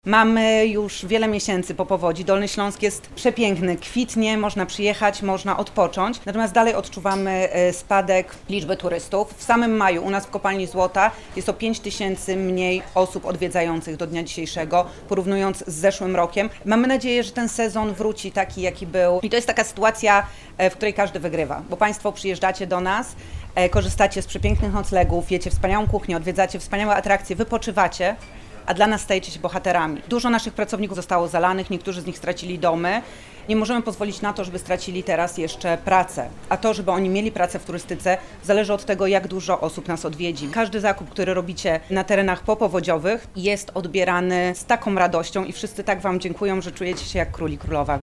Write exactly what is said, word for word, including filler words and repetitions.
Mamy już wiele miesięcy po powodzi. Dolny Śląsk jest przepiękny, kwitnie, można przyjechać, można odpocząć. Natomiast dalej odczuwamy spadek liczby turystów. W samym maju u nas w Kopalni Złota jest o pięć tysięcy mniej osób odwiedzających do dnia dzisiejszego, porównując z zeszłym rokiem. Mamy nadzieję, że ten sezon wróci taki, jaki był. I to jest taka sytuacja, w której każdy wygrywa, bo Państwo przyjeżdżacie do nas, korzystacie z przepięknych noclegów, jecie wspaniałą kuchnię, odwiedzacie wspaniałe atrakcje, wypoczywacie, a dla nas stajecie się bohaterami. Dużo naszych pracowników zostało zalanych, niektórzy z nich stracili domy. Nie możemy pozwolić na to, żeby stracili teraz jeszcze pracę. A to, żeby oni mieli pracę w turystyce, zależy od tego, jak dużo osób nas odwiedzi. Każdy zakup, który robicie na terenach popowodziowych, jest odbierany z taką radością i wszyscy tak Wam dziękują, że czujecie się jak król i królowa.